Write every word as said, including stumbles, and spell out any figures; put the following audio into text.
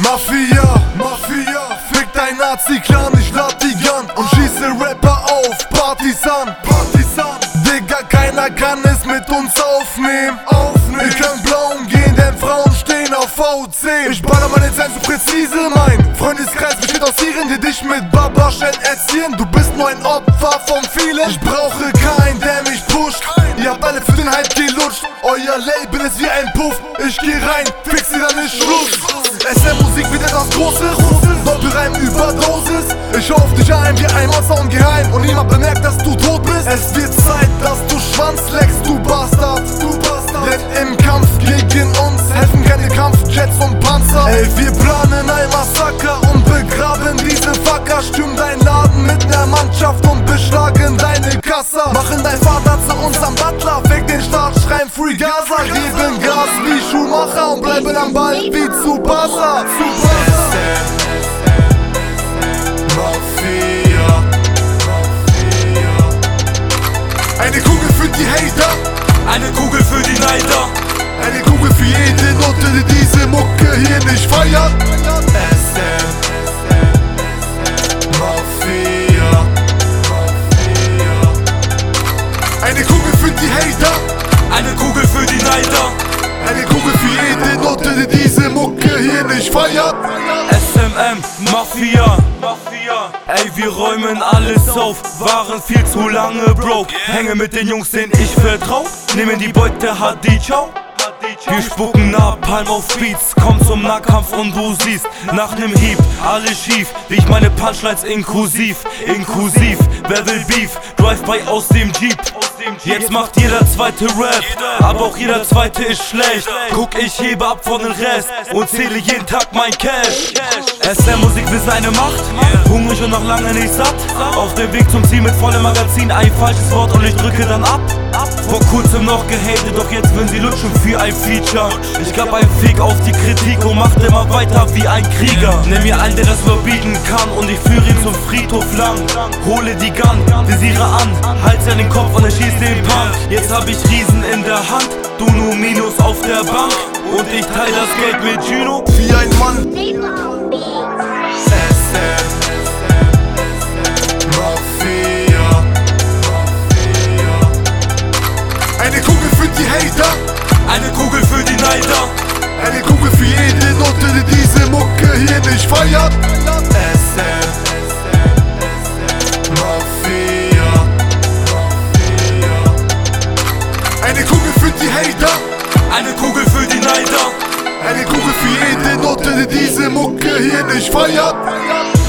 Mafia, Mafia, fick dein Nazi-Clan, ich lad die Gun und schieße Rapper auf, Partisan, Partisan. Digga, keiner kann es mit uns aufnehmen, aufnehmen. Ich kann blau umgehen, denn Frauen stehen auf V zehn. Ich baller meine Zeit so präzise, mein Freundeskreis besteht aus ihren, die dich mit Babaschen erziehen. Du bist nur ein Opfer von vielen, ich brauche keinen, der mich pusht. Ihr habt alle für den Hype gelutscht, euer Label ist wie ein Puff. Ich geh rein, fix sie, dann ist Schluss. S M-Musik wird etwas Großes, Doppelreim Überdosis. Ich hör auf dich ein wie ein Monster und geheim und niemand bemerkt, dass du tot bist. Es wird Zeit, dass du Schwanz leckst, du Bastard, du Bastard. Denn im Kampf gegen uns helfen keine Kampfjets und Panzer. Ey, wir planen ein Massaker und begraben diese Fucker. Stürmen dein Laden mit ner Mannschaft und beschlagen deine Kassa. Machen dein Vater zu uns am Butler, weg den Staat, schreien Free Gaza. Geben Gas wie Schumacher und bleiben am Ball wie Tsubasa. Tsubasa. Mafia, eine Kugel für die Hater, eine Kugel für die Neider, eine Kugel für jede Note, die diese Mucke hier nicht feiert. S M, Mafia, eine Kugel für die Hater, eine Kugel für die Neider, eine Kugel für jede Note, die diese Mucke hier nicht feiert. S M M, Mafia, Mafia. Ey, wir räumen alles auf, waren viel zu lange broke. Hänge mit den Jungs, denen ich vertrau, nehmen die Beute, Hadi, ciao. Wir spucken Napalm auf Beats, komm zum Nahkampf und du siehst nach nem Hieb alles schief, wie ich meine Punchlines inklusiv, inklusiv, wer will Beef, Drive-by aus dem Jeep. Jetzt macht jeder zweite Rap, aber auch jeder zweite ist schlecht. Guck, ich hebe ab von den Rest und zähle jeden Tag mein Cash. S M-Musik will seine Macht, hungrig und noch lange nicht satt. Auf dem Weg zum Ziel mit vollem Magazin, ein falsches Wort und ich drücke dann ab. Vor kurzem noch gehatet, doch jetzt will sie lutschen für ein Feature. Ich gab einen Fick auf die Kritik und macht immer weiter wie ein Krieger. Nimm mir einen, der das überbieten kann und ich führe ihn zum Friedhof lang. Hole die Gun, visiere an, halte an den Kopf und er schießt den Punk. Jetzt hab ich Riesen in der Hand, du nur Minus auf der Bank. Und ich teile das Geld mit Gino wie ein Mann. S M, Mafia, eine Kugel für die Hater, eine Kugel für die Neider, eine Kugel für jede Note, die diese Mucke hier nicht feiert. S M, Mafia, eine Kugel für die Hater, eine Kugel für die Neider, eine Kugel für jede Note, die diese Mucke hier nicht feiert.